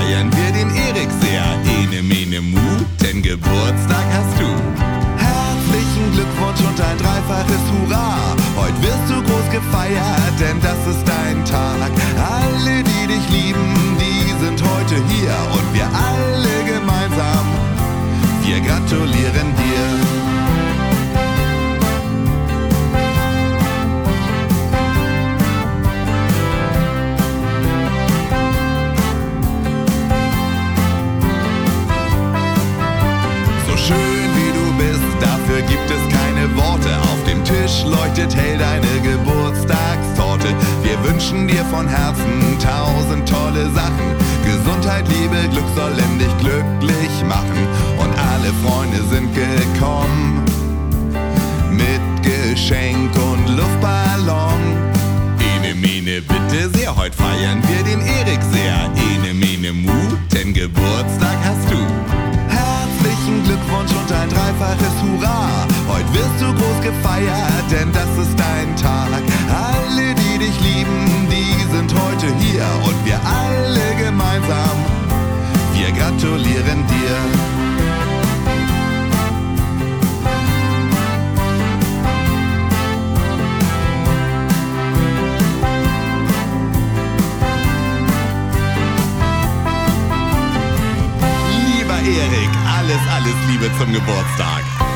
feiern wir den Erik sehr. Ene mene mu, denn Geburtstag hast du. Herzlichen Glückwunsch und ein dreifaches Hurra. Heute wirst du groß gefeiert, denn das ist dein Tag. Alle, die dich lieben, die sind heute hier. Und wir alle gemeinsam, wir gratulieren dir. Schön wie du bist, dafür gibt es keine Worte. Auf dem Tisch leuchtet hell deine Geburtstagstorte. Wir wünschen dir von Herzen 1000 tolle Sachen. Gesundheit, Liebe, Glück sollen dich glücklich machen. Und alle Freunde sind gekommen mit Geschenk und Luftballon. Ene mene bitte sehr, heute feiern wir den Erik sehr. Ene mene mu, denn Geburtstag hast du. Herzlichen Glückwunsch und ein dreifaches Hurra. Heute wirst du groß gefeiert, denn das ist dein Tag. Alle, die dich lieben, die sind heute hier. Und wir alle gemeinsam, wir gratulieren dir. Erik, alles Liebe zum Geburtstag.